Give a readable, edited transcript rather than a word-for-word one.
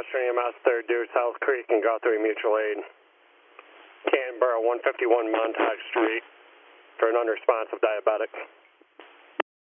Western EMS, 3rd due South Creek and Guthrie Mutual Aid. Canberra, 151 Montauk Street for an unresponsive diabetic.